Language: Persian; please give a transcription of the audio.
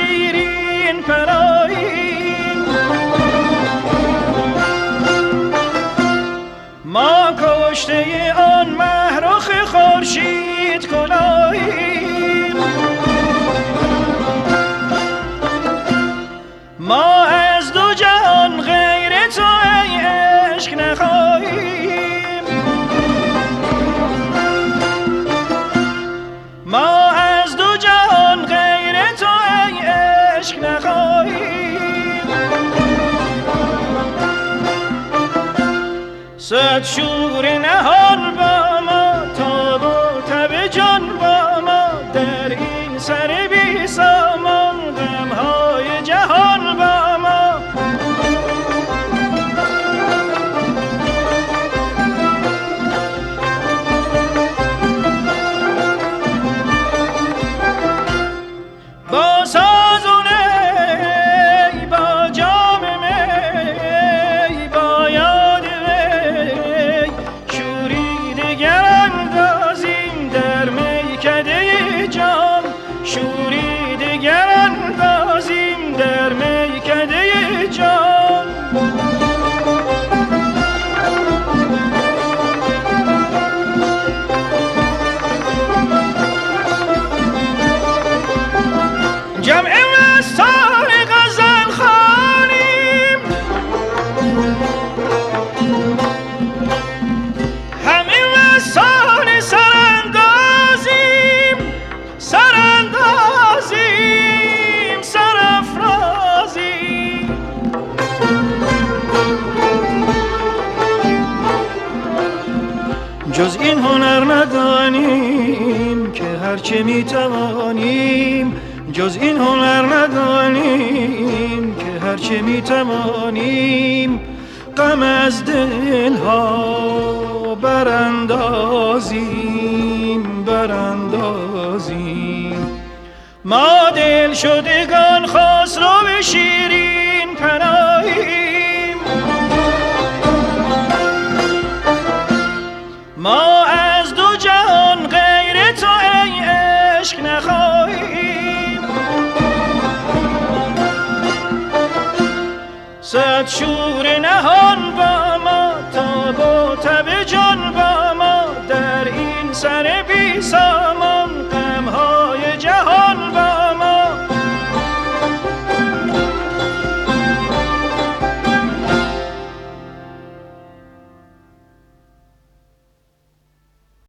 شیرین پراییم، ما کشته آن مهرخ خورشید کلاییم، ما از دو جهان غیر تو ای عشق نخواهیم، ما از دو جهان غیر تو ای عشق نخواهیم، صد شور نهان با ما تاب و تب جان با ما، در این سر بی سامان غمهای جهان با ما. با ساز و نی، با جام می، با یاد وی شوری دگر اندازیم در میکده جام، شوری دگر اندازیم در میکده جام. جمع مستان غزل خوانیم، همه مستان سراندازیم، سراندازیم، سرافرازیم. جز این هنر ندانیم که هرچه میتوانیم، جز این هنر ندانیم که هرچه میتوانیم، غم از دلها براندازیم، براندازیم. ما دل شدگان خسرو شیرین پناهیم، ما از دو جهان غیر تو ای عشق نخواهیم، صد شور نهان با ما تاب و تب جان با ما، در این سر بی سامان غمهای جهان.